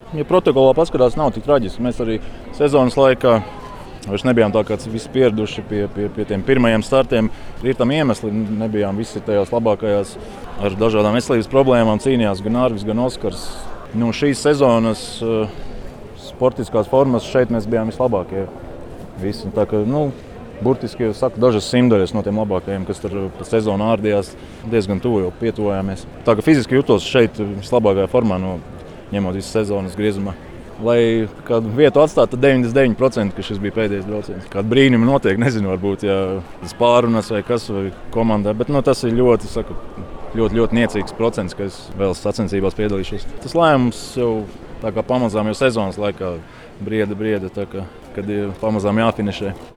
Ja protokolā paskatās, nav tik traģiski. Mēs arī sezonas laikā vairs nebijām tā kā visi pieraduši pie tiem pirmajiem startiem. Ir tam iemesli, nebijām visi tajās labākajās ar dažādām veselības problēmām cīnījās gan Arvis, gan Oskars. No šīs sezonas sportiskās formas šeit mēs bijām vislabākie. Visi. Tā kā, burtiski jau saku, dažas simtdaļas no tiem labākajiem, kas tur pa sezonu ārdījās, diezgan tuvu jau pietuvājāmies. Tā kā fiziski jutos šeit vislabākajā formā, ņemot visu sezonas griezumā. Lai kādu vietu atstātu, tad 99%, ka šis bija pēdējais brauciens. Kāda brīnuma notiek, nezinu, varbūt tas pārunas vai kas, vai komandā, bet tas ir ļoti niecīgs procents, ka es vēl sacensībās piedalīšos. Tas lēmums jau tā kā pamazām jau sezonas laikā brieda, tā kā, kad ir pamazām jāfinišē.